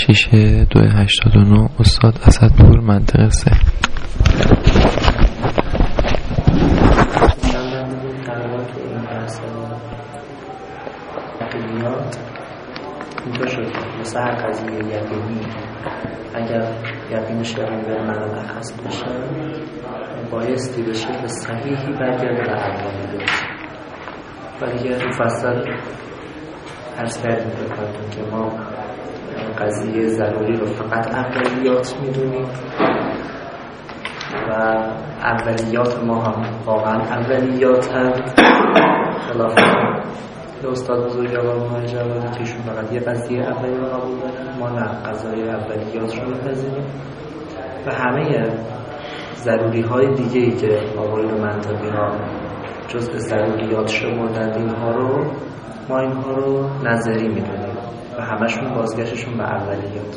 6-2-89 استاد اسدپور منطقه 3. اینطور شد مثل هر قضیه یقینی اگر یقینش یقین به معنا اخص باشه بایستی به شکل صحیحی برگرده به اولیات. ولی که مفصل عرض کردیم بکنتون که ما قضیه ضروری رو فقط اولیات میدونیم و اولیات ما هم واقعا اولیات هم خلاف استاد بزرگ آقای جوادی که ایشون فقط یه قضیه اولی رو قبول دارن، ما نه، قضایای اولیات رو می‌پذیریم و همه ضروری های دیگه ای که آقایون منطقی ها جزء ضروریات شمردند ما اینها رو نظری میدونیم و همشون بازگشتشون به اولیات.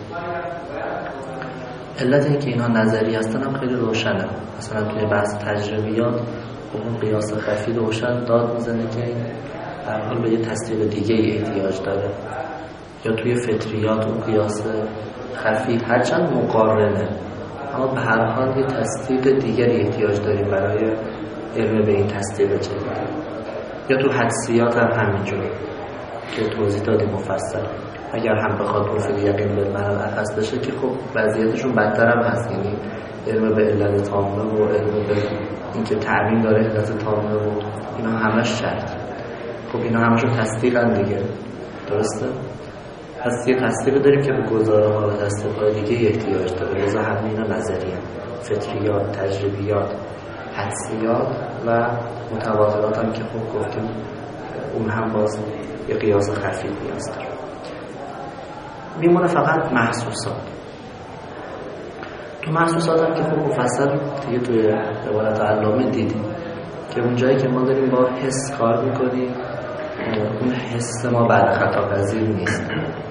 علت این که اینها نظری هستن هم خیلی روشنه. مثلا توی بحث تجربیات اون قیاس خفی روشن داد میزنه که در حال به یه تصدیق دیگه ای احتیاج داره، یا توی فطریات اون قیاس خفی هرچند مقارنه اما به هر حال یه تصدیق دیگری احتیاج داریم برای علم به این تصدیق جدید. یا تو حدسیات هم همینجور که توضیح دادیم مفصل، اگر هم بخواد توفیق یقین به معنا اخص بشه که خب وضعیتشون بدتر هم هست، یعنی علم به علت تامه و علم به اینکه تعمیم داره علت تامه و اینا همش شرط. خب اینا همشون تصدیقن دیگه، درسته؟ پس یه تصدیق داریم که به گزاره ها و تصدیق های دیگه احتیاج داره. لذا همه اینا نظری هم. فطریات، تجربیات، حدسیات و متواترات هم که خب گفتیم اون هم باز یه قیاس خفی قیاس داره. میمونه فقط محسوسات. تو محسوسات هم که خب مفصل دیگه توی روایت علامه دیدیم که اون جایی که ما داریم با حس کار میکنیم اون حس ما بعد خطاپذیر نیست.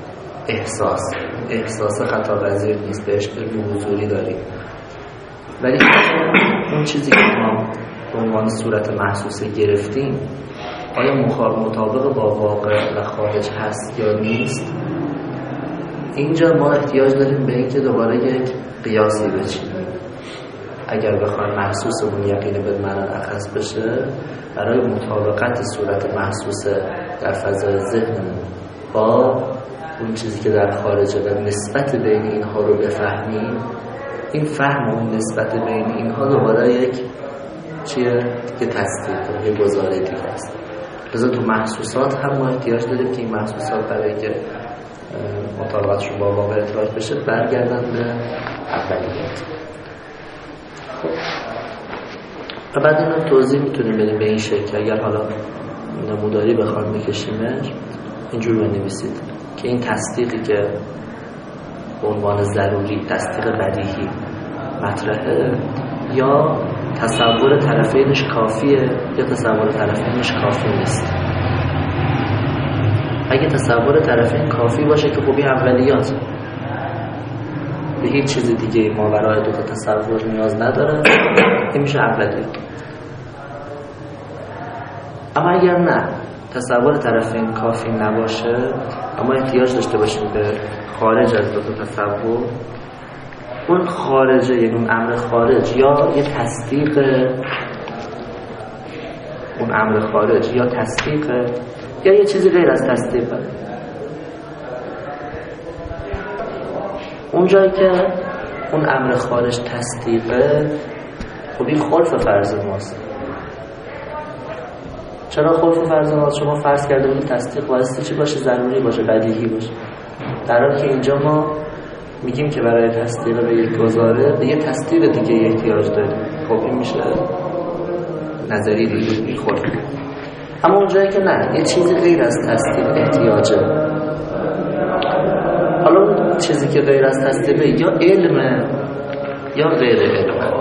احساس خطاپذیر نیست، بهش علم حضوری داریم. ولی اون چیزی که ما به عنوان صورت محسوسه گرفتیم آیا مطابق با واقع و خارج هست یا نیست؟ اینجا ما احتیاج داریم به اینکه دوباره یک قیاسی بچینیم. اگر بخوایم محسوسمون یقین به معنا اخص بشه، برای مطابقت صورت محسوسه در فضای ذهنمون با اون چیزی که در خارجه و نسبت بین اینها رو بفهمیم، این فهم و نسبت بین اینها دوباره یک که تصدیق یک گزاره دیگه است. لذا تو محسوسات هم ما احتیاج داریم که این محسوسات برای که مطابقتشون با واقع اطلاق بشه برگردن به اولیات. و بعد این رو توضیح میتونیم بدیم به این شکل. اگر حالا نموداری بخوام میکشیمش اینجور بنویسید که این تصدیقی که به عنوان ضروری تصدیق بدیهی مطرحه، یا تصور طرفینش کافیه یا تصور طرفینش کافی نیست. اگه تصور طرفین کافی باشه که خوبی اولیات، به هیچ چیز دیگه ما برای دوتا تصور نیاز نداره، این میشه اولیات. اما اگر نه تصور طرفین کافی نباشه اما احتیاج داشته باشیم به خارج از دوتا تصور، اون خارجه یعنی اون امر خارج یا یه تصدیق، اون امر خارج یا تصدیق یا یه چیزی غیر از تصدیقه. اون جایی که اون امر خارج تصدیقه، خب این خلف فرض ماست. چرا خلف فرض ماست؟ شما فرض کرده بودید تصدیق واسطه چی باشه؟ ضروری باشه، بدیهی باشه. در حالی که اینجا ما میگیم که برای تصدیق به یک گزاره به یه تصدیق دیگه احتیاج داریم. خب این میشه نظری دیگه، این خلف. اما اون جایی که نه، یه چیزی غیر از تصدیق احتیاجه. حالا اون چیزی که غیر از تصدیقه یا علمه یا غیر علمه،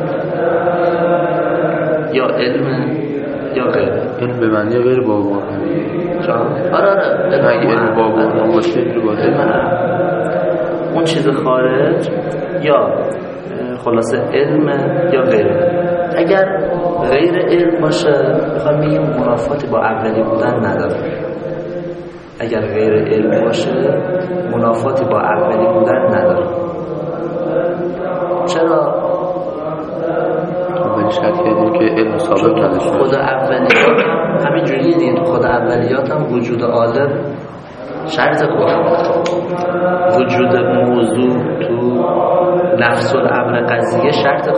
یا علمه یا غیره. علم به معنی غیر بابا. آره علم بابا باشه اون چیز خارج یا خلاصه علم یا غیره. اگر غیر علم باشه بخوام بگیم منافاتی با اولی بودن نداره، اگر غیر علم باشه منافاتی با اولی بودن نداره. چرا؟ اولی شرط کردیم که علم ثابت نداشته. خود اولیات همین جوریه دیگه. تو خود اولیات هم وجود عالم شرط وجود موضوع تو نفس الامر قضیه شرط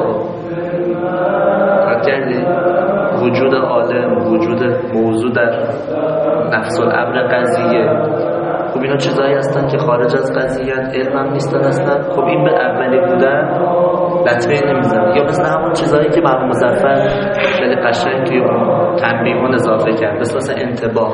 کردی وجود عالم وجود موضوع در نفس الامر قضیه. خب اینا چیزایی هستن که خارج از قضیه علم هم نیستن اصلا. خب این به اولی بودن لطمه نمیزنه. یا مثل همون چیزایی که مرحوم مظفر خیلی قشنگ توی تنبیهون اضافه کرد، مثل انتباه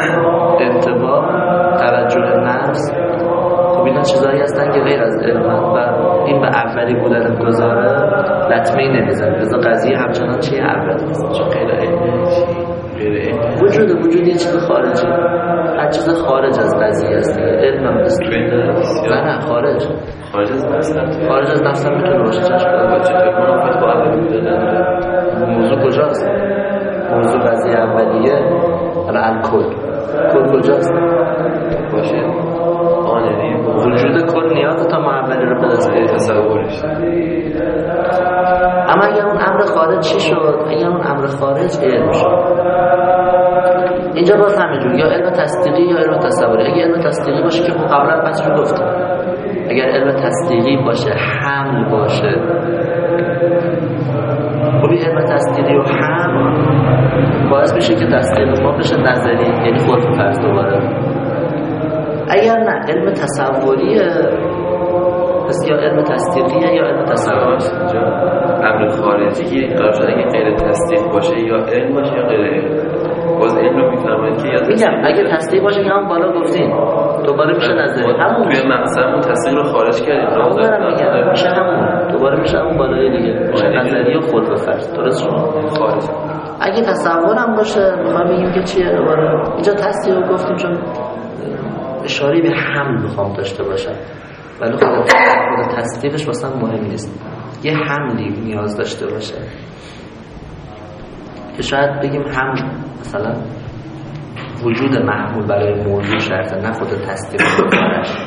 توجه نفس. خب اینا چیزایی هستن که غیر از علم و این به اولی بودن گذاره لطمه نمیزنه. لذا قضیه همچنان چیه؟ اولی هست. چون غیر علم وجود یه چیز خارجی، هر چیز خارج از قضیه است. علم هم است. نه خارج از نفس هم میتونه باشه. چشم منافات با اولی بودن موضوع کجاست؟ موضوع قضیه اولیه الان کل کجاست؟ باشه آنری وجود کل نیاز تا اولی رو به دست بیاره تصورش. اما اگر اون امر خارج چی شد؟ اگر اون امر خارج علم شد، اینجا باز همینجور یا علم تصدیقی یا علم تصوری. اگر علم تصدیقی باشه که قبلا بس رو گفتم، اگر علم تصدیقی باشه حمل باشه، خب این علم تصدیقی و حمل باعث میشه که تصدیق ما بشه نظری، یعنی خود فرض دوباره. اگر نه علم تصوریه پس یا علم تصدیقیه یا علم تصوری. امر خارجی قرار شده اگه غیر تصدیق باشه یا علم باشه یا غیر علم. باز علم رو میفهمن که یا میگم اگه تصدیق باشه که هم بالا گفتین دوباره میشه نظری. همون توی مقصد تصدیق رو خارج کردیم. دارم میگم میشه همون دوباره میشه همون بالای دیگه، میشه نظری و خود به فرض. درست شما خارج. اگه تصور هم باشه میخوام بگیم که چیه دوباره اینجا تصدیق رو گفتیم چون اشاره به حمل میخوام داشته باشم، ولی خود تصدیقش واسه مهم نیست. یه حملی نیاز داشته باشه که شاید بگیم حمل مثلا وجود محمول برای موضوع شرطه، نه خود تصدیق بکنش.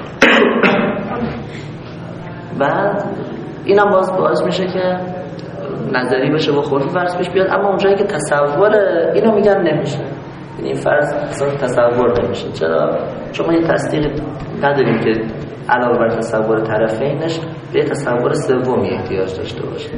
بعد اینم باز میشه که نظری بشه و خود فرض پیش بیاد. اما اونجایی که تصور اینو میگن نمیشه، این فرض اصلا تصور نمیشه. چرا؟ چون ما یه تصدیق نداریم که علاوه بر تصور طرفینش به تصور سومی احتیاج داشته باشه.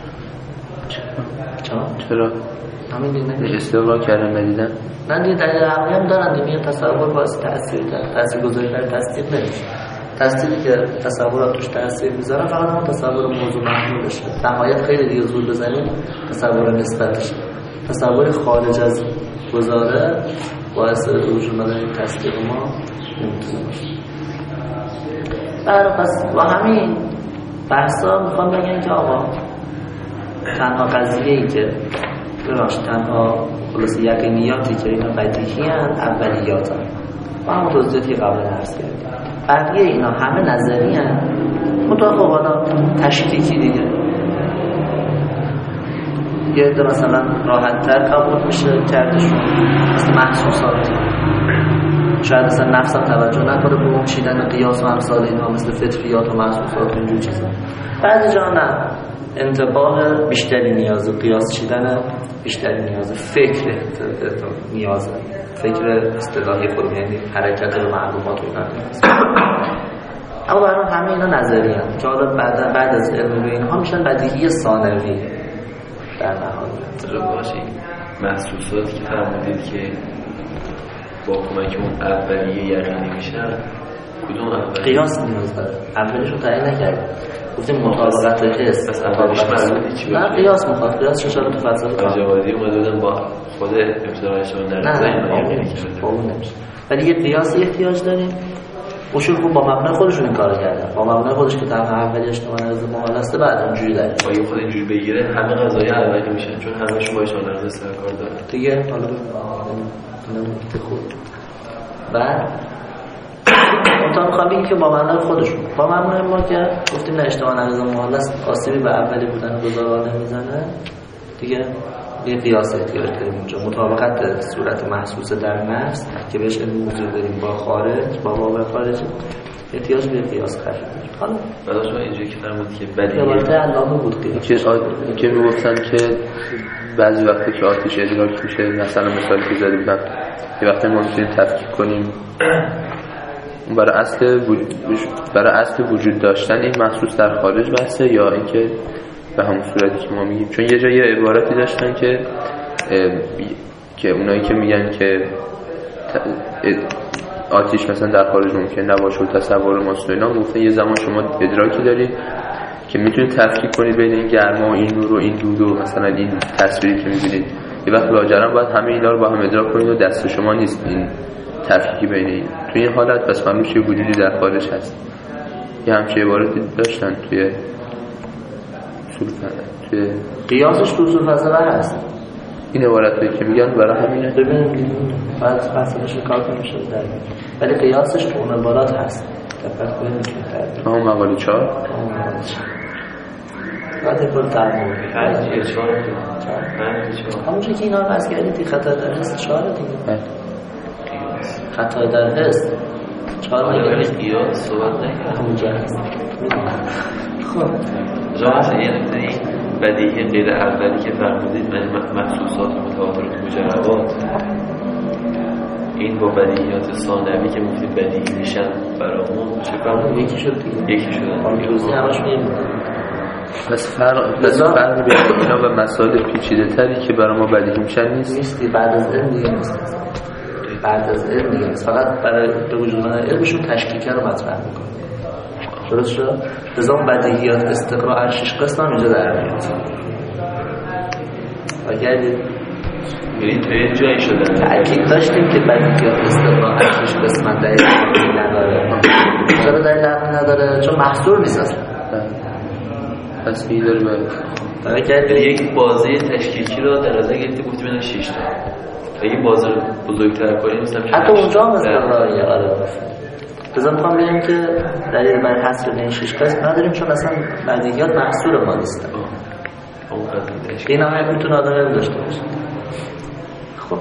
چرا؟ همین دیگه استقرار کردن ندیدن؟ نه دیگه دلیل عقلی هم دارن دیگه. تصور باعث تأثیر گذاری در تصدیق نمیشه. تصدیقی که تصورات توش تأثیر میذارن فقط هم تصور موضوع محمولشه. نهایت خیلی دیگه زور بزنیم تصور نسبتشه. تصور خارج از گذاره باعث وجود مدن تصدیق ما نمیتونه باشه. پس با همین بحثا میخوام بگم که آقا تنها قضیه‌ای که تنها خلاص یقینیاتی که اینا بدیهی هستند اولیات هستند و همون توضیحاتی که قبلا عرض کردیم. بقیه اینا همه نظری هستند، مطابق حالا تشکیکی دیگه. یه عده مثلا راحت‌تر قبول میشه کردشون مثل محسوسات، شاید مثلا نفس هم توجه نکنه به اون چیدن قیاس و امثال اینها مثل فطریات و محسوسات و اینجور چیزا. بعضی جا نه، انتباه بیشتری نیازه، قیاس چیدن بیشتری نیازه، فکر نیازه، فکر اصطلاحی خود یعنی حرکت و معلومات و اینا نیازه. اما برای همه اینا نظری هست که حالا بعد از علم به اینها میشن بدیهی ثانوی در نهایت. تجربه باشه محسوساتی که فرمودید که با کمک اون اولیه یقینی میشن، کدوم اولیه؟ قیاس نیاز داره. اولیش رو تعیین نکردیم، گفتیم مطابقت حس. پس اولیش معلومه چی نه قیاس میخواد، قیاس ششال تو فلسفه آجابادی اومدن با خود ابتدایشون در نظر یقینی کرده. نمیشه. ولی یه قیاسی احتیاج داریم. اصول خوب با مبنای خودشون این کارو کردن، با مبنای خودش که تنها اولیش تو منظر محال است، بعد اونجوری داره. با یه خود اینجوری بگیره همه قضایی اولی میشن چون همه‌شون با اشاره سر کار دارن دیگه. حالا نمیشه خود بعد اونطور میخوام بگیم که با معنای خودشون، با معنای ما که گفتیم نه اشتباه نظر محال است، آسیبی به اولی بودن گذارا نمیزنه دیگه، یه قیاس احتیاج داریم اونجا، مطابقت صورت محسوس در نفس که بهش علم وجود داریم با خارج، با واقع خارجی، احتیاج به قیاس خفی داریم. حالا بعد شما اینجوری که فرمودید که بدیهی عبارت علامه بود که میگفتن که بعضی وقتی که آتش ادراک میشه، مثلا مثالی که زده بودم یه وقتی ما میتونیم تفکیک کنیم اون برای اصل وجود داشتن این محسوس در خارج بحثه یا اینکه به همون صورتی که ما میگیم؟ چون یه جایی عبارتی داشتن که اونایی که میگن که آتش مثلا در خارج ممکن نباشه و تصور ماست و اینا، گفتن یه زمان شما ادراکی دارید که میتونید تفکیک کنید بین این گرما و این نور و این دود و مثلا این تصویری که میبینید، یه وقت لاجرم باید همه اینا رو با هم ادراک کنید و دست شما نیست این تفکیکی بین این. توی این حالت پس معلوم میشه وجودی در خارج هست. یه همچین عبارتی داشتن توی قیاسش تو اصول فلسفه هست. این عبارتی که میگن برای همینه. ببینید بعد فلسفه‌اش کار کنیشه در ولی قیاسش تو اون عبارات هست. دقت کنید که اون مقاله 4 بعد کل تعامل 4 همونجا که اینا رو بس کردید خطا در حس 4 دیگه خطا در حس 4 میگه قیاس صحبت نکنه همونجا هست. خب مثلا یه نکته بدیهی غیر اولی که فرمودید محسوسات متواتر و مجربات، این با بدیهیات ثانوی که گفتید بدیهی میشن برامون چه فرق؟ یکی شد دیگه، یکی شدن آنکلوزی همش میمونه. بس فرق بین اینا و مسائل پیچیده تری که برای ما بدیهی میشن نیستی. بعد از علم دیگه نیست، بعد از علم دیگه نیست، فقط برای به وجود من علمشون تشکیکه رو مطرح میکنه. درست شد؟ نظام بدیهیات استقراء 6 قسم هم اینجا در میاد. اگر یعنی توی جایی شده تأکید داشتیم که بدیهیات استقراء 6 قسم دلیل نداره. چرا دلیل نداره؟ چون محصور نیست اصلا. پس این داره باید یک بازه تشکیکی رو در نظر گرفتی گفتی بین 6 تا. اگه بازه رو بزرگتر کنیم مثلا حتی اونجا هم استقراء آره. بذار میخوام بگم که دلیل بر حصر این 6 قسم نداریم چون اصلا بدیهیات محصور ما نیستن. این هم میتونه آدم علم داشته باشه. خب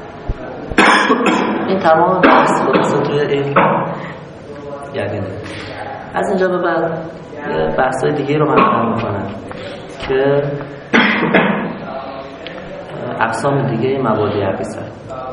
این تمام بحث خلاصه توی علم یعنی از اینجا به بعد بحث‌های دیگه رو مطرح می‌کنم که اقسام دیگه مواد یقظه.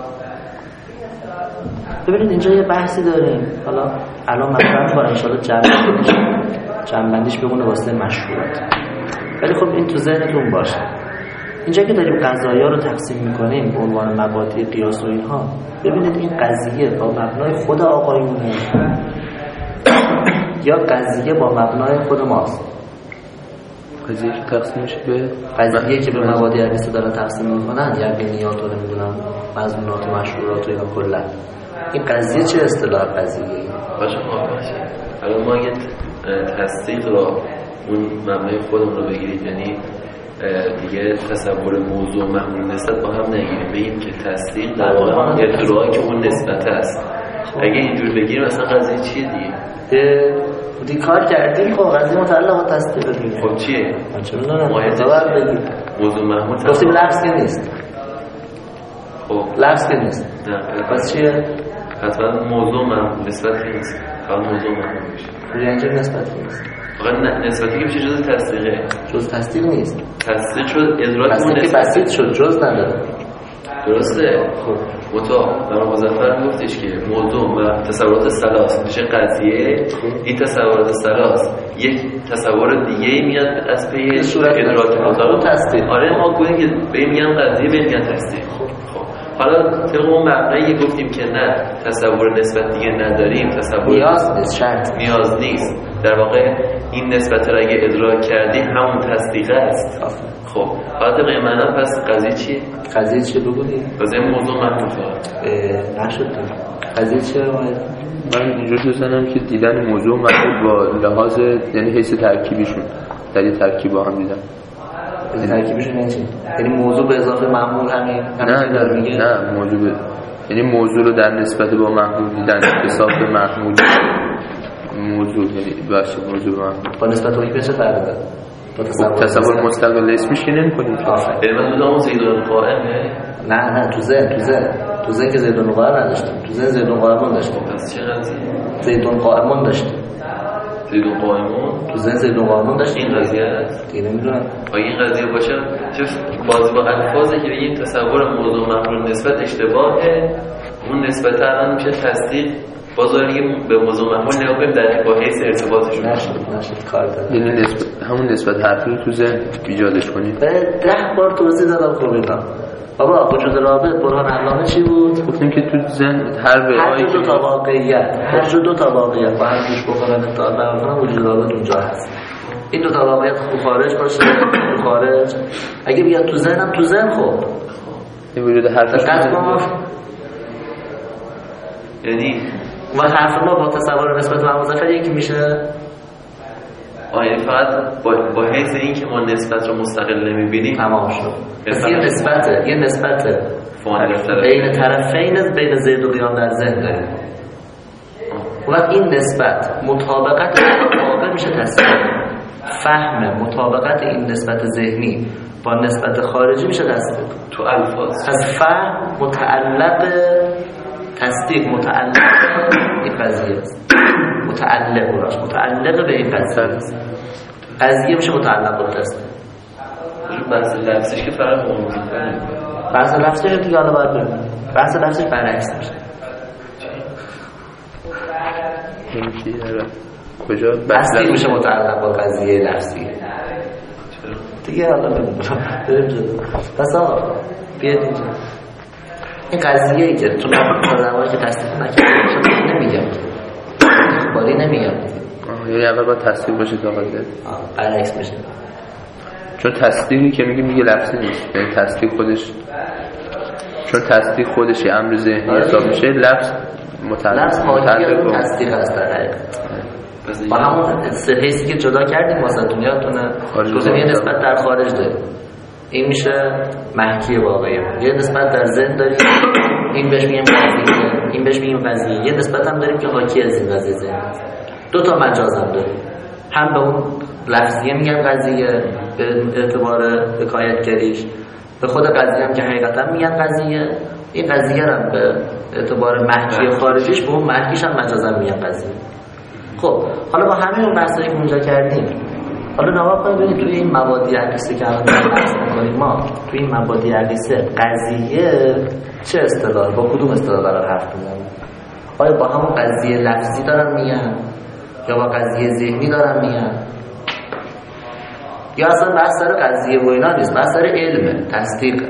ببینید اینجا یه بحثی داریم، حالا الان مطرح می‌کنم ان شاءالله جمع‌بندیش بمونه واسه مشهورات، ولی خب این تو ذهنتون باشه. اینجا که داریم قضایا رو تقسیم می‌کنیم به عنوان مبادی قیاس و اینها، ببینید این قضیه با مبنای خود آقایونه یا قضیه با مبنای خود ماست. قضیه که تقسیم میشه به قضیه که به مبادی یقظه دارن تقسیم می‌کنن، یقینیات رو نمی‌دونم مضمونات و مشهورات و اینا کلا. این قضیه چه اصطلاح قضیه‌ای؟ باشه الان ما اگه تصدیق رو اون مبنای خودمون رو بگیرید، یعنی دیگه تصور موضوع محمول نسبت با هم نگیریم، بگیم که تصدیق در واقع ادعایی که اون نسبت است. اگه اینجور بگیریم مثلا قضیه چیه دیگه کار کردیم. خب قضیه متعلق با تصدیق دیگه. خب چیه؟ چرا نه؟ موضوع محمول تصدیق لفظ که نیست. خب لفظ که نیست. نه پس چیه؟ حتما موضوع محمول نسبت که نیست. فقط موضوع محمول میشه. یعنی که نسبت که نیست. فقط نسبتی که میشه جز تصدیقه. جز تصدیق نیست. تصدیق شد ادراک اون نسبت. بسیط شد جز نداره. درسته. خب برای مظفر گفتش که موضوع و تصورات سلاس میشه قضیه. این تصورات سلاس یک تصور دیگه میاد از پی ادراک مطابق تصدیق. آره ما گفتیم که به میگن قضیه به میگن تصدیق. خب حالا طبق اون مبنایی گفتیم که نه تصور نسبت دیگه نداریم، تصور نیاز نیست، شرط نیاز نیست. در واقع این نسبت رو اگه ادراک کردیم همون تصدیق است. خب حالا طبق معنا پس قضیه چیه؟ قضیه چیه بگویید؟ قضیه موضوع محمول نشد. قضیه چیه؟ من اینجور دوستانم که دیدن موضوع محمول با لحاظ یعنی حیث ترکیبیشون در یه ترکیب با هم دیدن. ترکیبیشون یعنی چی؟ یعنی موضوع به اضافه محمول همین نه موضوع یعنی موضوع رو در نسبت با محمول دیدن حساب به محمول موضوع یعنی باشه موضوع با محمول با نسبت به چه فرقی داره؟ تصور مستقل اسمش که نمی‌کنیم. من بدونم زیدون قائمه. نه تو ذهن که زیدون قائم نداشتیم. تو ذهن زیدون قائمون داشتیم. پس چه قضیه؟ زیدون قائمون داشتیم. زیدون قائمون؟ تو ذهن زیدون قائمون داشتیم. این قضیه است؟ دیگه نمیدونم. این قضیه باشه بازی با الفاظی که بگیم تصور موضوع محمول نسبت اشتباهه، اون نسبت الان میشه تصدیق. بازاری به موضوع محمول نگاه کنیم در با حیث ارتباطشون نشد کار داره. یعنی همون نسبت حرفی رو تو ذهن ایجادش کنیم. 10 بار توضیح دادم خوبینا. بابا وجود رابط برهان علامه چی بود؟ گفتیم که تو ذهن هر دو تا واقعیت، هر دو تا واقعیت با هم جوش بخورن تا برام وجود رابط اونجا هست. این دو تا واقعیت خارج باشه، خارج. اگه بیاد تو ذهنم تو ذهن خب. این وجود حرفش یعنی و حرف ما با تصور نسبت به مضافه یکی میشه. یعنی فقط با حیث این که ما نسبت رو مستقل نمیبینیم تمام شد. یه نسبت بین طرفین بین زید و قیام در ذهن داریم. و این نسبت مطابقت واقع میشه تصدیق. فهم مطابقت این نسبت ذهنی با نسبت خارجی میشه تصدیق. تو الفاظ از فهم متعلق تصدیق متعلق این قضیه است. متعلق به این قضیه است. قضیه میشه متعلق به تصدیق. بحث لفظش که فرق موضوع کنیم. بحث لفظش دیگه حالا باید بریم. بحث لفظش برعکس میشه. کجا تصدیق میشه متعلق با قضیه لفظی. دیگه حالا بریم جلو. پس آقا بیاید اینجا. این قضیه‌ای که تو آدمایی که تصدیق نکردن نمیگم. اخباری نمیگم. یعنی اول باید تصدیق باشه تا قضیه. برعکس میشه. چون تصدیقی که میگیم دیگه لفظی نیست. یعنی تصدیق خودش چون تصدیق خودش یه امر ذهنی حساب میشه، لفظ متعلق به تصدیق است در حقیقت. با همون سه حیثی که جدا کردیم واسهتون یادتونه گفتم یه نسبت در خارج داریم. این میشه محکی واقعی. یه نسبت در ذهن داریم، این بهش میگیم قضیه، این بهش میگیم قضیه. یه نسبت هم داریم که حاکی از این قضیه ذهن. دو تا مجاز هم داریم. هم به اون لفظیه میگن قضیه به اعتبار حکایتگریش، به خود قضیه هم که حقیقتا میگن قضیه. این قضیه هم به اعتبار محکی خارجیش به اون محکیش هم مجازا میگن قضیه. خب حالا با همین اون بحثایی که اونجا کردیم، حالا نگاه کنید ببینید توی این مبادی حدیثی که الان بحث می‌کنیم ما، توی این مبادی حدیث قضیه چه اصطلاحی با کدوم اصطلاح دارن حرف میزنن؟ آیا با همون قضیه لفظی دارن میگن یا با قضیه ذهنی دارن میگن؟ یا اصلا بحث سر قضیه و اینا نیست، بحث سر علمه، تصدیق.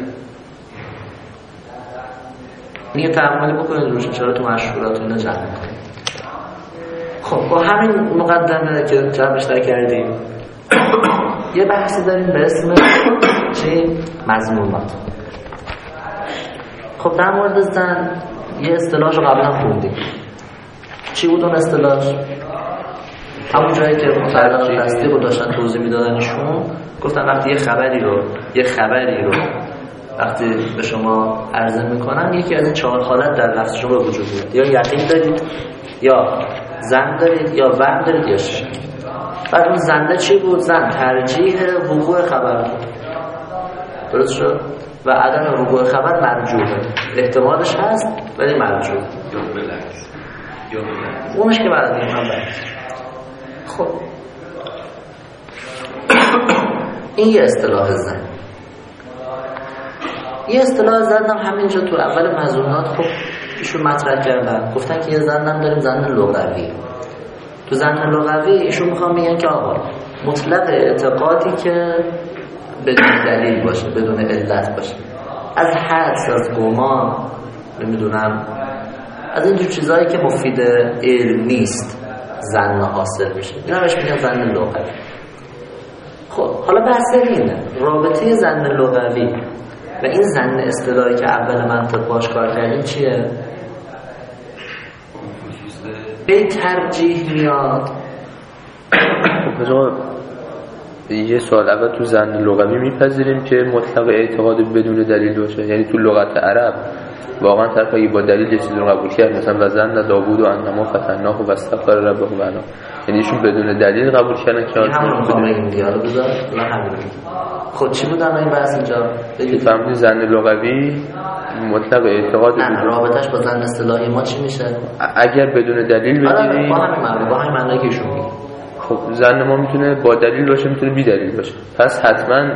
یه تأملی بکنید روش، چرا تو مشهورات اینا جمع می‌کنید. خب با همین مقدمه که جمعش کردیم یه بحثی داریم به اسم چی؟ مضمونات. خب در مورد زن یه اصطلاحش رو قبلا خوندیم. چی بود اون اصطلاح؟ همون جایی که متعلق به تصدیق رو داشتن توضیح میدادن ایشون، گفتن وقتی یه خبری رو وقتی به شما عرضه میکنن یکی از این 4 حالت در لفظ شما وجود میاد. یا یقین دارید، یا زن دارید، یا وهم دارید، یا شک. بعد اون زنده چی بود؟ زن ترجیح وقوع خبر بود. درست شد؟ و عدم وقوع خبر مرجوحه. احتمالش هست ولی مرجوح. یا بلکس. اونش که بعد این هم برد. خب این یه اصطلاح زن. یه اصطلاح زن هم همینجا تو اول مضمونات خب ایشون مطرح کردن، گفتن که یه زن هم داریم زن لغوی. تو زن لغوی ایشون میخوام میگن که آقا مطلق اعتقادی که بدون دلیل باشه، بدون علت باشه، از حدس، از گمان، نمیدونم از اینجور چیزهایی که مفید علم نیست زن حاصل میشه، اینا بهش میگن زن لغوی. خب حالا بحث اینه رابطه زن لغوی و این زن اصطلاحی که اول منطق باش کار کردیم چیه؟ به ترجیح میاد. خب یه سوال اول تو زن لغوی میپذیریم که مطلق اعتقاد بدون دلیل باشه، یعنی تو لغت عرب واقعا طرف اگه با دلیل یه چیزی رو قبول کرد، مثلا وزن داوود و انما فتناه و استغفر ربه و انا، یعنی ایشون بدون دلیل قبول کردن که همون رو بگیم دیگه. حالا بذار نه همین. خب چی بود این بحث اینجا؟ فهمیدین زن لغوی مطلق اعتقاد نه رابطش با زن اصطلاحی ما چی میشه؟ اگر بدون دلیل بگیریم با همین معنی که ایشون میگه. خب زن ما میتونه با دلیل باشه، میتونه بی دلیل باشه. پس حتما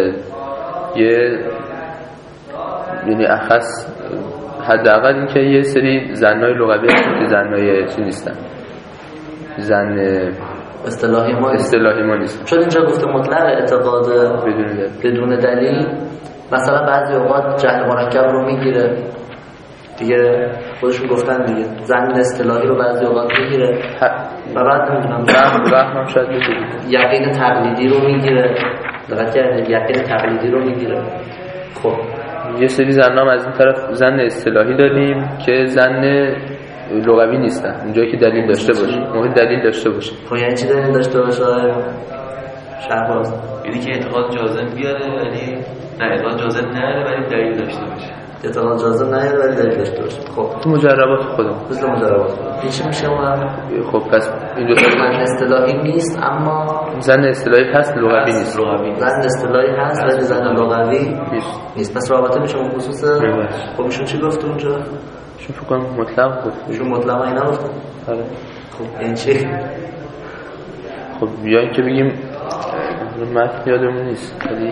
یعنی اخص حداقل این که یه سری زنای لغوی هستن که زنای چی نیستن، زن اصطلاحی ما نیستن. چون اینجا گفته مطلق اعتقاد بدون دلیل، مثلا بعضی اوقات جهل مرکب رو میگیره دیگه، خودشون گفتن دیگه زن اصطلاحی رو بعضی اوقات میگیره و بعد نمیدونم هم شاید بگیره، یقین تقلیدی رو میگیره. دقیق کردید، یقین تقلیدی رو میگیره. خب یه سری زنام از این طرف زن اصطلاحی داریم که زن لغوی نیستن، اونجایی که دلیل داشته باشه، موقع دلیل داشته باشه. خب یعنی چی دلیل داشته باشه؟ شهباز یعنی که اعتقاد جازم بیاره ولی نه اعتقاد جازم نیاره ولی دلیل داشته باشه. اعتقاد جازم نیاره ولی دلیل داشته باشه. خب تو مجربات خودم مثل مجربات این چی میشه اون؟ خب پس این دو تا زن اصطلاحی نیست اما زن اصطلاحی هست، لغوی نیست. زن اصطلاحی هست ولی زن لغوی نیست. پس رابطه میشه اون خصوص. خب ایشون چی گفت اونجا؟ ایشون فکر کنم مطلق گفت. ایشون مطلق اینا گفت. آره. خب این چی؟ خب بیاین که بگیم متن یادمون نیست ولی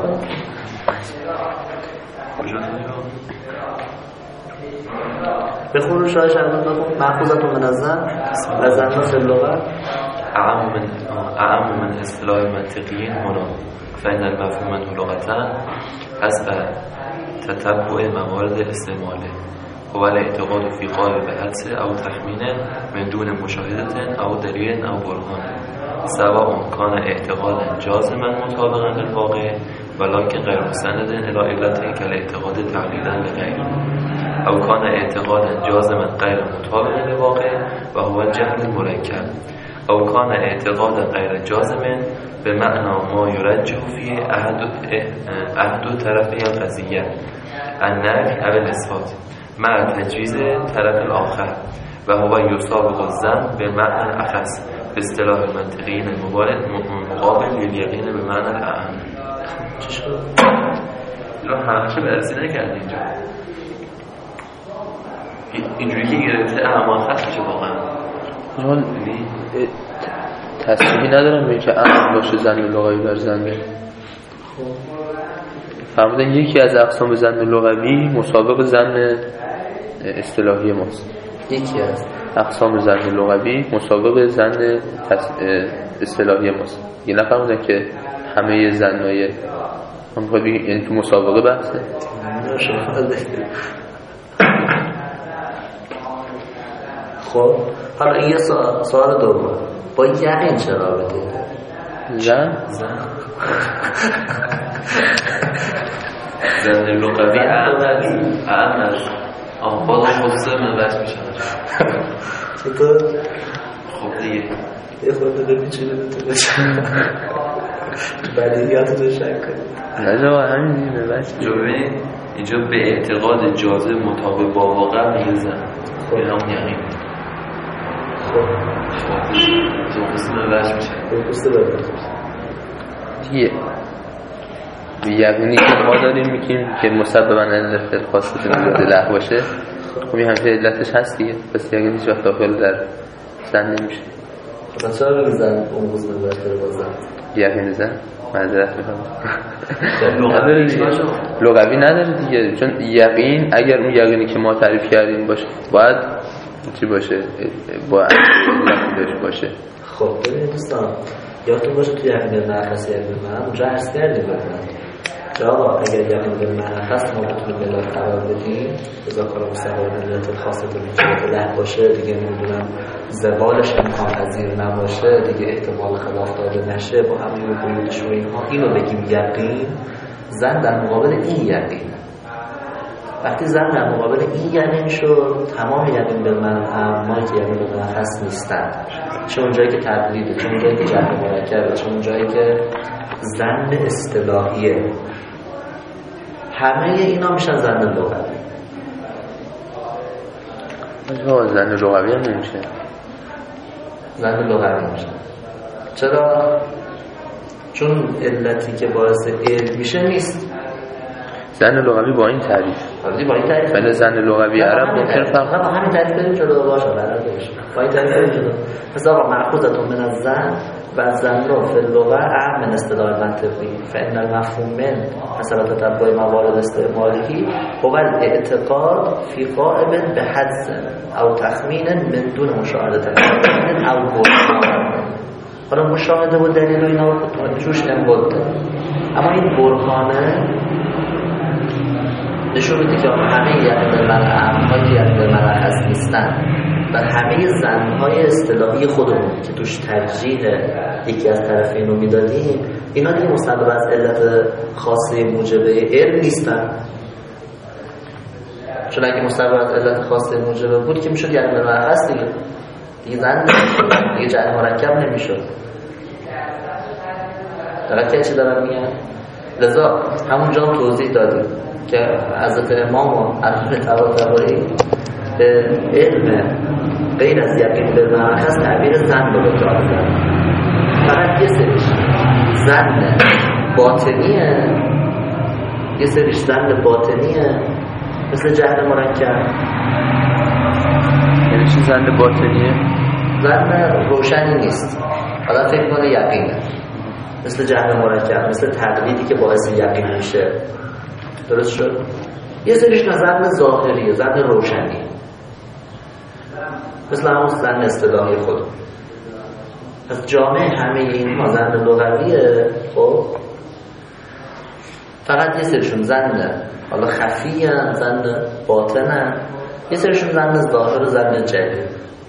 بخون شاید بخون محفوظتون من از زن و زن فی اللغة اعم من اصطلاح منطقیین هنا فإن المفهوم منه لغة حسب تتبع موارد استعماله هو الاعتقاد في قالب حدس أو تخمين من دون مشاهدة أو دليل أو برهان سواء كان اعتقادا جازما مطابقا للواقع ولكن غير مستند إلى علته كالاعتقاد تعليلا لغيره أو كان اعتقادا جازما غير مطابقا للواقع وهو الجهل المركب أو كان اعتقادا غير جازم بمعنى ما يرجح فيه أحد طرفي القضية النفي أو الإثبات مع تجويز طرف الآخر وهو يسابق الظن بمعنى الأخص باصطلاح المنطقيين المقابل لليقين بمعنى الأعم. لو همشه برسی نکرد اینجوری که گرفته اعمال خط میشه واقعا. تصریحی ندارم به که اعم باشه زن لغوی بر زنده. فرمودن یکی از اقسام زن لغوی مسابق زن اصطلاحی ماست. یکی از اقسام زن لغوی مسابق زن اصطلاحی ماست. یه نفرمودن که همه زنای هم میخواد بگیم یعنی تو مسابقه بحثه. خب حالا این یه سوال دوم با یقین چه رابطه داره؟ زن لغوی اعم از باز خصوص من بس میشه چطور؟ خب دیگه یه خود دقیقی چی نمیتونه بدیهیات رو شک کنید نه جا همین دیگه بس جو ببینید اینجا به اعتقاد جازم مطابق با واقع میگه زن به نام یقین. خب خصوص من بس میشه دیگه به یقینی که ما داریم میگیم که مسبباً علت خاصیت زیاده له باشه. خب این همچه علتش هست دیگه، پس یقینی هیچ وقت داخل در زن نمیشه. پس چرا بگی زن اون حسن بهتره با زن؟ یقین زن معذرت میخوام لغوی نداره دیگه، چون یقین اگر اون یقینی که ما تعریف کردیم باشه باید چی باشه؟ باید علت باشه. خب ببینید دوستان یادتون باشه توی یقین ناقص یقین من اونجا عرض کردیم جا اگر یقین به ناقص ما بتونیم علت قرار بدیم بذار کارم سوار علت خاصه به له باشه دیگه نمیدونم زوالش امکان پذیر نباشه دیگه احتمال خلاف داده نشه با همین قیودش و اینها اینو بگیم یقین. زن در مقابل این یقین وقتی زن در مقابل این یقین شد تمام یقین به من اعمال که یقین به ناقص نیستن، چه اونجایی که تقلیده، چه اونجایی که جهل مرکبه، چه اونجایی که زن اصطلاحیه، همه اینا میشن زن لغوی. زن لغوی هم نمیشه. زن لغوی میشه. چرا؟ چون علتی که باعث علم میشه نیست. زن لغوی با این تعریف. با این تعریف. ولی زن لغوی عرب ممکن فرق. با همین تعریف بریم جلو باشه برای بشه. با این تعریف بریم جلو. مثلا مأخوذة من الزن و زن فی اللغة اعم من اصطلاح المنطقی فإن المفهوم من مثلا تتبع موارد استعماله هو الاعتقاد فی قائم بحدس او تخمین من دون مشاهده او برهان. حالا مشاهده و دلیل و اینا جوش نمود، اما این برهانه نشون میده که همه یعنی اعم‌های یعنی مرخص نیستن و همه زنهای اصطلاحی خودمون که توش ترجیح یکی از طرفین رو میدادیم اینا دیگه مصدق از علت خاصه موجبه علم نیستن. چون اگه مصدق از علت خاصه موجبه بود که میشد یعنی مرخص دیگه زن نمیشد، دیگه جعل مرکب نمیشد. دقیق که چی دارم میگم؟ لذا همونجا هم توضیح دادیم که حضرت امام و علامه طباطبایی به علم غیر از یقین به مرخص تعبیر زن رو به کار می‌برن. فقط یه سریش زن باطنیه، یه سریش زن باطنیه مثل جهل مرکب. یعنی چی زن باطنیه؟ زن روشنی نیست، حالا فکر کنه یقینه، مثل جهل مرکب، مثل تقلیدی که باعث یقین میشه. درست شد؟ یه سریش زن ظاهریه، زن روشنی، مثل همون زن اصطلاحی خود. پس جامعه همه این ما زن لغویه. خب فقط یه سریشون زن حالا خفیه، زن باطنه، یه سریشون زن ظاهر و زن جلی.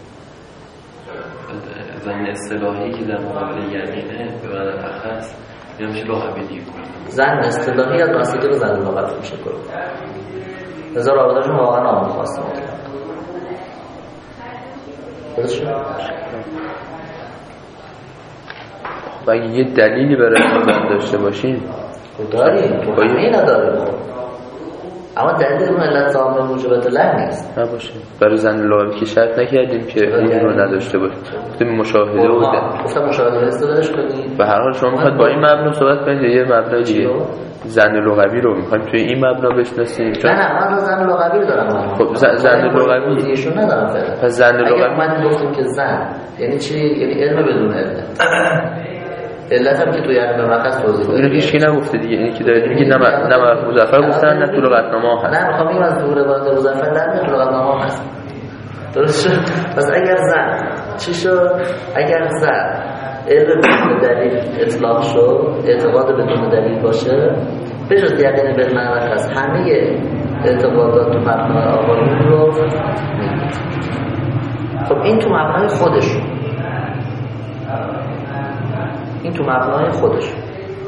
زن اصطلاحی که در مقابل یقینه به معنی اخص میشه لغوی دیگه. زن اصطلاحی از واسطه به زن لغوی میشه کنه. لذا رابطه‌شون واقعا نامخواسته مطلق. درست شد؟ خب اگه یه دلیلی برای زن داشته باشیم داریم، تو همه نداریم. اما دلیل اون علت عامه موجبت لغو نیست. نباشه. برای زن لغوی که شرط نکردیم که اون رو نداشته باشه. گفتیم مشاهده و گفتم مشاهده استفادهش کنید. به هر حال شما میخواد با این مبنا صحبت کنید یا یه مبنا دیگه؟ زن لغوی رو میخوایم توی این مبنا بشناسیم. نه من زن لغوی رو دارم. خب زن لغوی ایشون ندارم فعلا. پس زن لغوی اگه من گفتم که زن یعنی چی؟ یعنی علم بدون علت. علت هم که توی علم مرخص توضیح دادم. اینو هیچ کی نگفته دیگه. اینی که داره میگه نه مظفر گفتن نه تو لغتنامه هست. نه میخوام بگم از دور روایت مظفر نه تو لغتنامه هست. درست شد؟ پس اگر زن چی شد؟ اگر زن علم بدون دلیل اطلاق شد، اعتقاد بدون دلیل باشه، بجز یقین به مرخص همه اعتقادات تو مبنای آقایون رو میگید. خب این تو مبنای خودشون، این تو مبنای خودشون.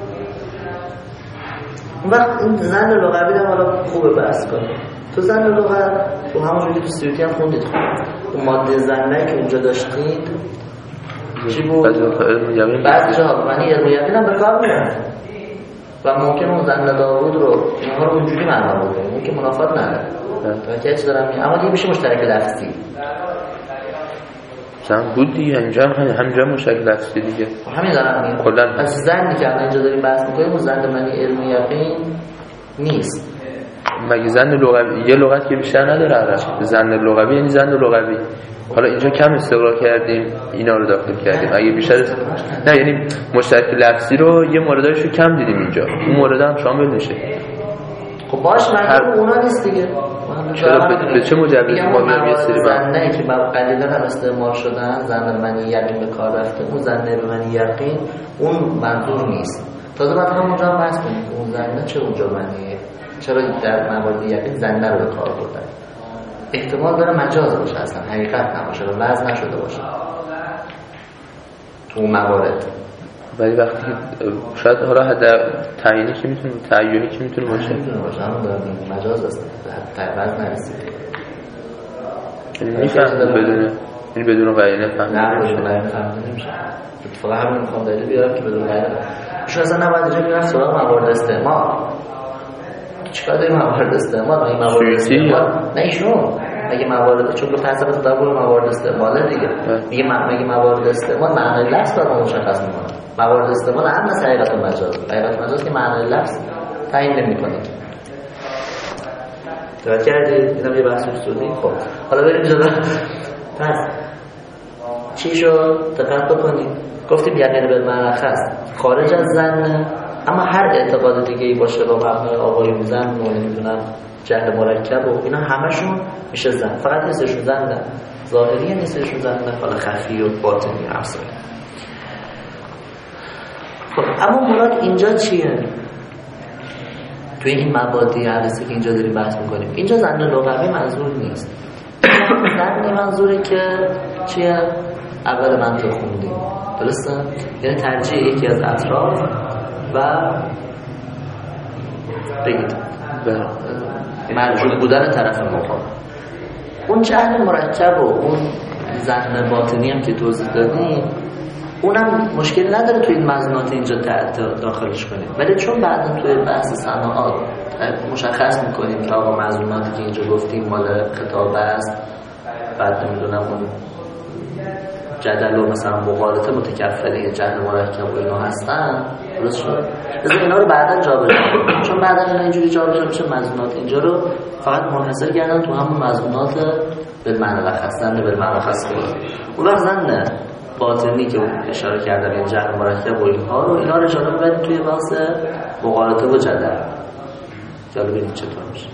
اون وقت این زن لغوی هم حالا خوبه بحث کنیم. تو زن لغوی تو همونجوری که تو سیوتی هم خوندید اون ماده زنه که اونجا داشتید چی بود؟ بعضی جا معنی علم یقین هم به کار میرن و ممکن اون زن داوود رو اینها رو اونجوری معنا بکنیم، اون که منافات نداره تا چی دارم میگم. اما دیگه میشه مشترک لفظی زن بود دیگه، همینجا مشترک لفظی دیگه. همین دارم میگم. کلا پس زنی که الان اینجا داریم بحث میکنیم اون زن معنی علم یقین نیست. مگه زن لغوی یه لغت که بیشتر نداره عرب؟ زن لغوی یعنی زن لغوی. حالا اینجا کم استقرار کردیم اینا رو داخل کردیم. اگه بیشتر نه یعنی مشترک لفظی رو یه موردایش رو کم دیدیم اینجا، اون مورد هم شامل میشه. خب باش مگه اونا نیست دیگه. چرا به چه مجوزی ما میام یه سری زنه که قلیلا هم استعمال شدن زن معنی یقین به کار رفته، اون زنه به معنی یقین اون منظور نیست. تازه بعد همونجا هم بحث کنیم اون زنه چه اونجا معنیه، چرا در موارد یقین زنه رو به کار بردن. احتمال داره مجاز باشه اصلا حقیقت نباشه و وضع نشده باشه تو موارد. ولی وقتی شاید حالا حد تعیینی که میتونه تعیینی که میتونه باشه همون داریم مجاز است وضع نرسید. میفهمم بدون قرینه فهمیده نمیشه. اتفاقا همین میخوام دلیل بیارم که بدون قرینه ایشون اصلا نباید اینجا بیارم سراغ موارد استعمال. چیکار داریم موارد استعمال؟ این موارد استعمال نه ایشون مگه موارد، چون گفت حسب تدبر موارد استعمال دیگه، میگه مگه موارد استعمال معنی لفظ برام مشخص میکنه. موارد استعمال هم از حقیقت مجاز، حقیقت مجاز که معنی لفظ تعیین نمیکنه. دقت کردید؟ اینم یه بحث اصولی. خب حالا بریم جلو. پس چی شد؟ دقت بکنید. گفتیم یقین بالمرخص خارج از ظن، اما هر اعتقاد دیگه ای باشه با مبنای آقایون ظن و نمیدونم جهل مرکب و اینا همشون میشه ظن. فقط نیستشون ظن ظاهری، نیستشون ظن حالا خفی و باطنی همسایی. خب اما مراد اینجا چیه؟ توی این مبادی عرصی که اینجا داریم بحث میکنیم، اینجا ظن لغوی منظور نیست. ظن منظوره که چیه؟ اول منطق خوندیم، درسته؟ یعنی ترجیح یکی از اطراف و بگید مرجوع بودن طرف مقابل. اون جهل مرکب و اون ظن باطنی هم که توضیح دادیم، اونم مشکل نداره توی این مضمونات اینجا داخلش کنیم، ولی چون بعدا توی بحث صناعات مشخص میکنیم که آقا مضموناتی که اینجا گفتیم مال خطابه است، بعد نمیدونم اون جدل و مثلا مقالطه متکفله جهل مرکب و اینا هستن، درست شد؟ از اینا رو بعدا جابجا کنیم، چون بعدا اینا اینجوری جابجا میشه مضمونات اینجا رو فقط منحصر کردن تو همون مضمونات بالمعنی لخص، بالمعنی خاص بود. اون وقت ظن باطنی که اشاره کردم، این جهل مرکب و اینها رو اشاره ببریم توی بحث مقالطه و جدل. حالا ببینیم چطور میشه.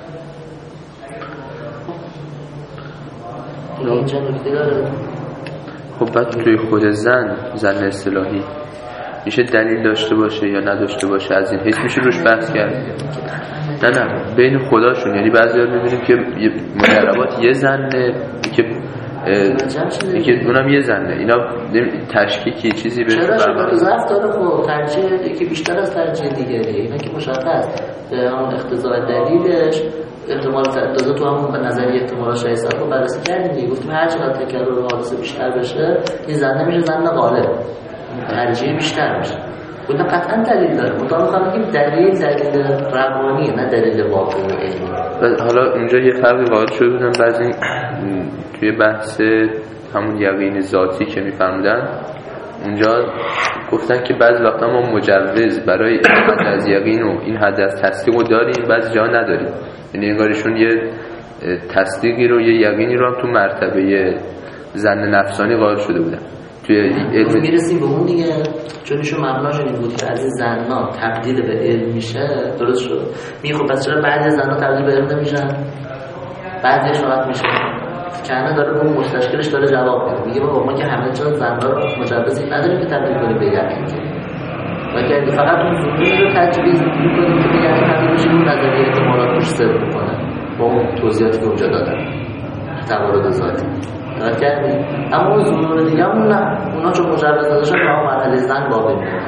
اینجا نکته داره. خب بعد توی خود ظن اصطلاحی میشه دلیل داشته باشه یا نداشته باشه، از این حیث میشه روش بحث کرد. نه بین خداشون، یعنی بعضی ها میبینیم که مجربات یه ظنه که اونم یه ظنه، اینا تشکیکی چیزی بهش چرا شبه ضعف داره. خب ترجیح یکی بیشتر از ترجیح دیگه، اینا که مشخص همون اقتضای دلیلش احتمال تازه تو همون به نظری احتمالاش حساب رو بررسی کردیم دیگه. گفتیم هر چقدر تکرار حادثه بیشتر بشه این ظن میشه ظن غالب، ترجیح بیشتر میشه. اون قطعا دلیل داره، منتها میخوام بگیم دلیل روانی نه دلیل واقعی علمی. حالا اونجا یه فرقی وارد شده بودن بعضی توی بحث همون یقین ذاتی که میفرمودن، اونجا گفتن که بعضی وقتا ما مجوز برای حد از یقین و این حد از تصدیق رو داریم، بعضی جا نداریم. یعنی انگارشون یه تصدیقی رو، یه یقینی رو هم تو مرتبه ظن نفسانی قائل شده بودن. توی علم میرسیم به اون دیگه، چون ایشون مبناشون این بود که از این ظنا تبدیل به علم میشه، درست شد. میگه خب پس چرا بعضی ظنا تبدیل به علم نمیشن؟ بعضیش فقط میشه. کنه داره اون مستشکلش داره جواب میده، میگه بابا ما که همه جا ظنا رو مجوزی نداریم که تبدیل کنیم به یقین، ولی فقط اون ظنی رو تجویز میکنیم که به یقین تبدیل بشه. اون نظریه احتمالات روش صدق میکنه با اون توضیحاتی که اونجا دادن توارد ذاتی. دقت کردید؟ اما اون ظنون دیگه همون نه، اونا چون مجوز نداشتن به اون مرحله ظن باقی میمونه.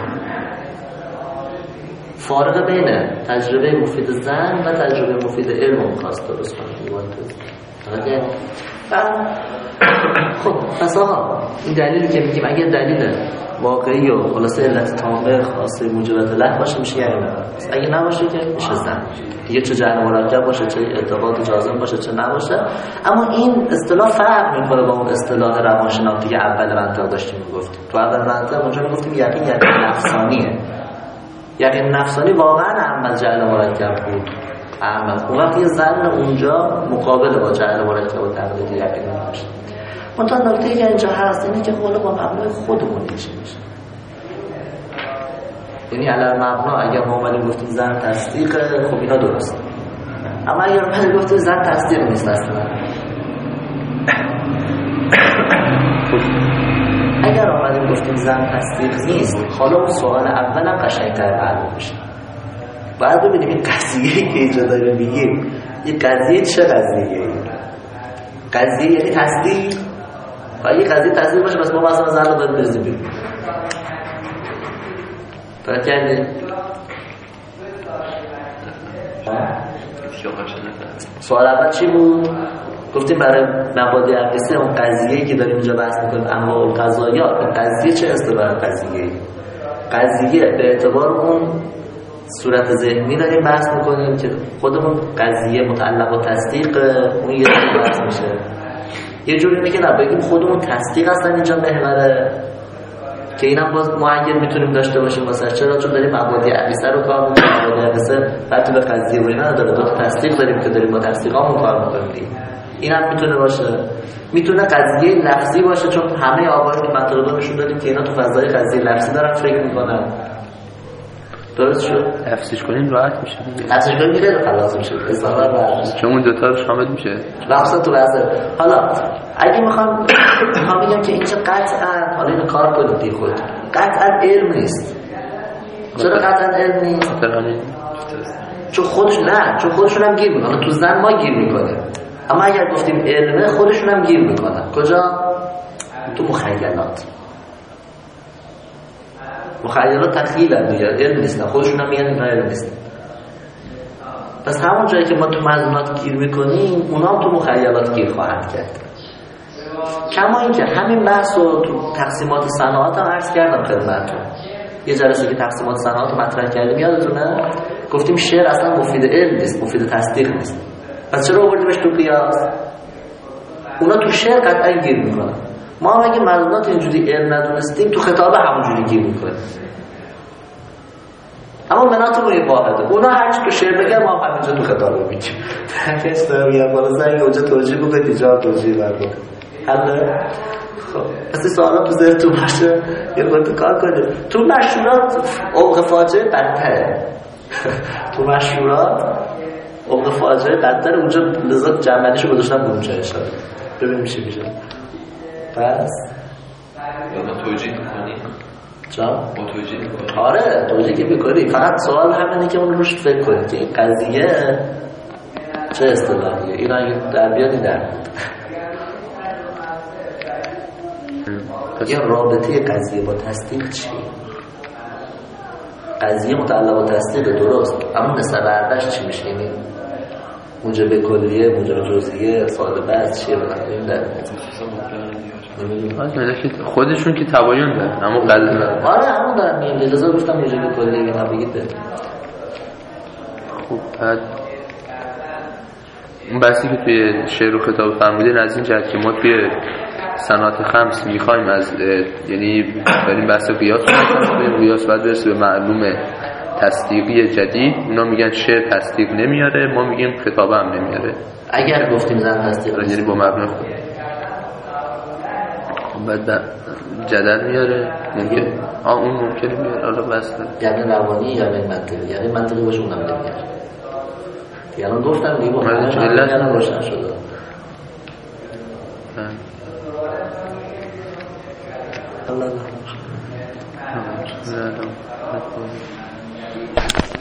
فارق بین تجربه مفید ظن و تجربه مفید علم رو می‌خواست درست کنه. دقت کردید؟ خب پس آقا این دلیلی که میگیم اگه دلیل واقعی و خلاصه علت تامه خاصه موجبت له باشه میشه یعنی نفس، اگه نباشه که میشه ظن دیگه، چه جهل مرکب باشه چه اعتقاد جازم باشه چه نباشه. اما این اصطلاح فرق میکنه با اون اصطلاح روانشناختی که اول منطق داشتیم میگفتیم. تو اول منطق اونجا میگفتیم یقین نفسانیه، یقین نفسانی واقعا اهم از جهل مرکب بود. اون وقت یه ظن اونجا مقابل با جهل مرکب و تقلید یقین نمیشه. منتها نکته‌ای که اینجا هست اینه که خود با مبنای خودمون میشه. یعنی علی مبنا اگر ما اومدیم گفتیم ظن تصدیق، خب اینا درست. اما اگر اومدیم گفتیم ظن تصدیق نیست اصلا، اگر اومدیم گفتیم ظن تصدیق نیست، حالا اون سوال اولم قشنگ‌تر معلوم میشه. باید ببینیم این قضیه‌ای که اینجا داریم میگیم این قضیه چه قضیه‌ایه؟ قضیه یعنی تصدیق. اگه قضیه تصدیق باشه بس ما مثلا ظن رو باید بریزیم بیرون. دقت کردید؟ سوال اول چی بود؟ گفتیم برای مبادی عقیسی اون قضیه‌ای که داریم اینجا بحث می‌کنیم انواع القضایا، این قضیه چه اصطلاح قضیه‌ای؟ قضیه به اعتبار اون صورت ذهنی داریم بحث میکنیم که خودمون قضیه متعلق با تصدیق اون یه جوری بحث میشه. یه جوری میگه نه بگیم خودمون تصدیق اصلا اینجا محوره که اینم باز معین میتونیم داشته باشیم واسه چرا؟ چون داریم مبادی عویسه رو کار میکنیم. مبادی عویسه ربطی به قضیه و اینا نداره، دو تا تصدیق داریم که داریم با تصدیقامون کار میکنیم. این هم میتونه باشه. میتونه قضیه لفظی باشه چون همه آقایون که مطالب نشون دادیم که اینا تو فضای قضیه لفظی دارن فکر میکنن. درست شد؟ لفظش کنیم راحت میشه. لفظش کنیم خیلی خلاص میشه. چون اون دوتا رو شامل میشه. لفظا تو واسه. حالا اگه میخوام بگم که اینجا قطعا حالا اینو کار کنید دی خود. قطعا علم نیست. چرا قطعا علم نیست؟ چون خودشون هم گیر میکنن. تو زن ما گیر میکنه. اما اگر گفتیم علمه خودشون هم گیر میکنن. کجا؟ تو مخیلات. مخیلات تخیل هم دیگه، علم نیستن. خودشون هم میگن اینا علم نیستن. پس همون جایی که ما تو مظنونات گیر میکنیم اونا هم تو مخیلات گیر خواهند کرد. کما اینکه همین بحث رو تو تقسیمات صنعات هم عرض کردم خدمتتون. یه جلسه که تقسیمات صنعات رو مطرح کردیم یادتونه؟ گفتیم شعر اصلا مفید علم نیست، مفید تصدیق نیست. پس چرا آوردیمش تو قیاس؟ اونا تو شعر قطعا گیر میکنن. ما هم اگه مظنونات اینجوری علم ندونستیم تو خطاب همونجوری گیر میکنیم. اما مناطمون یه واحده. اونا هرچی تو شعر بگن ما هم همینجا تو خطاب میگیم. هرکس داره میگم بالا زنگ اونجا توجیه بکنید اینجا توجیه برگرد. حالا خب پس سوالا تو ذهنتون باشه یه خودتون کار کنید. تو مشهورات عمق فاجعه بدتره. تو مشهورات عمق فاجعه بدتره. اونجا لذات جنبندیشو گذاشتم اونجا اشاره. ببینیم چی میشه. پس یا توجیه می‌کنی؟ جا؟ توجیه می‌کنی؟ آره توجیه که می‌کنی. فقط سوال همینه که اون روش فکر کنید که این قضیه چه اصطلاحیه. اینا اگه در بیادی در یا رابطه قضیه با تصدیق چیه؟ قضیه متعلق با تصدیق درست، اما نسبت برداشت چی میشه؟ یعنی موجب کلیه، موجب جزئیه، سوال بعد چیه؟ بنابراین در خودشون که تباین دارن اما قضیه آره همون دارم میگم اجازه گفتم موجب کلیه اینا بگید. خب بعد اون بحثی که توی شعر و خطاب فرمودین از این جهت که ما توی صنعات خمس میخوایم از یعنی داریم بحث قیاس رو قیاس باید برسه به معلوم تصدیقی جدید. اونا میگن شعر تصدیق نمیاره، ما میگیم خطابه هم نمیاره. اگر گفتیم زن تصدیق یعنی با مبنای خود بعد جدل میاره ممکن اون ممکنه میاره. حالا بس یعنی روانی یا منطقی، یعنی منطقی باشه اونم نمیاره. یعنی گفتم دیگه با همه روشن شده. الله